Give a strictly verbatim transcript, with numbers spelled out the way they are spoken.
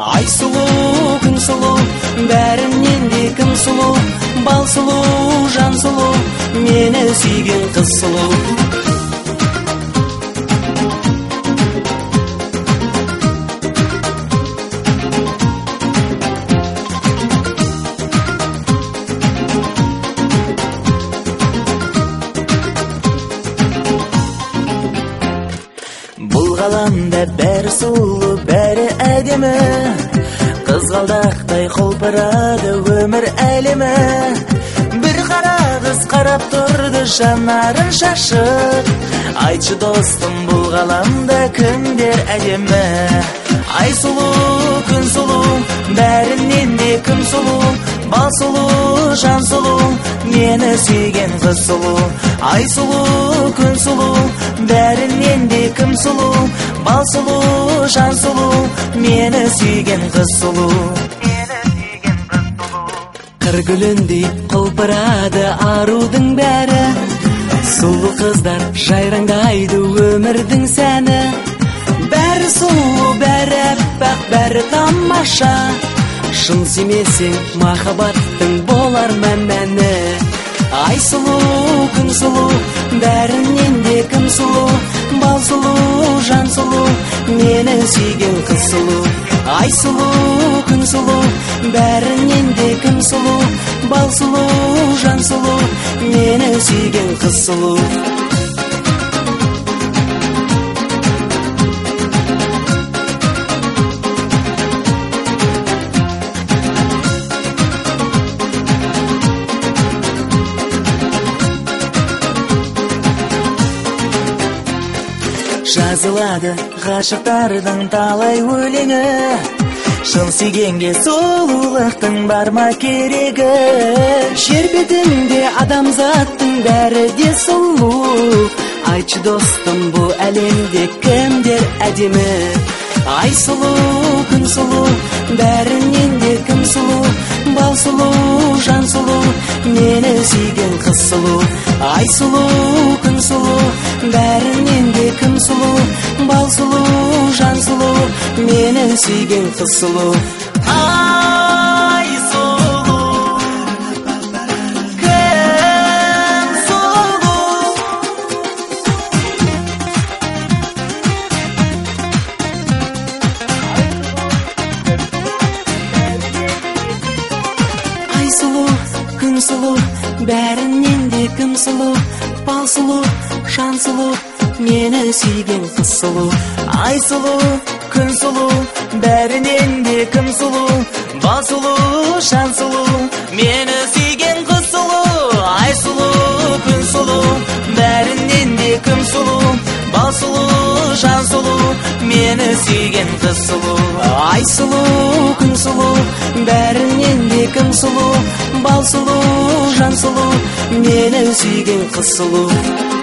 Ай сұлу, күн сұлу, бәрінен де кім сұлу, бал сұлу, жан сұлу, мені сүйген қыз сұлу. Бұл ғаламда бәрі сұлу, бәрі әдемі, қызғалдақтай құлпырады өмір әлемі. Бір қара қыз қарап тұрды жанарын шашып, айтшы достым, бұл ғаламда кімдер әдемі? Ай сұлу, күн сұлу, бәрінен де кім сұлу, бал сұлу, жан сұлу, мені сүйген қыз сұлу. Ай сұлу, күн сұлу, бәрінен де кім сұлу, бал сұлу, жан сұлу, мені сүйген қыз сұлу. Қыр гүліндей құлпырады арудың бәрі, сұлу қыздар жайраңдайды өмірдің сәні. Бәрі сұлу, бәрі әппақ, бәрі тамаша, шын сүймесең махаббаттың болар мәні. Ай сұлу, күн сұлу, бәрінен де кім сұлу, бал сұлу, жан сұлу, мені сүйген қыз сұлу. Ай сұлу, күн сұлу, бәрінен де кім сұлу, бал сұлу, жан сұлу, мені сүйген қыз сұлу. Жазылады ғашықтардың талай өлеңі, шын сүйгенге сұлулықтың бар ма керегі? Жер бетінде адамзаттың бәрі де сұлу, айтшы достым, бұл әлемде кімдер әдемі? Ай сұлу, күн сұлу, бәрінен де кім сұлу, бал сұлу, жан сұлу, мені сүйген қыз сұлу. Ай сұлу, күн сұлу, бәрінен де кім сұлу, бал сұлу, жан сұлу, мені сүйген қыз сұлу. Ай сұлу, кім сұлу. Ай сұлу, күн сұлу, бәрінен де кім сұлу, бал сұлу, жан сұлу, мені сүйген қыз сұлу. Ай сұлу, күн сұлу, бәрінен де кім сұлу, бал сұлу, жан сұлу, мені сүйген қыз сұлу. Ай сұлу, күн сұлу, бәрінен де кім сұлу, бал сұлу, жан сұлу, мені сүйген қыз сұлу. Ай сұлу, күн сұлу, бәрінен де кім сұлу, бал сұлу, жан сұлу, мені сүйген қыз сұлу.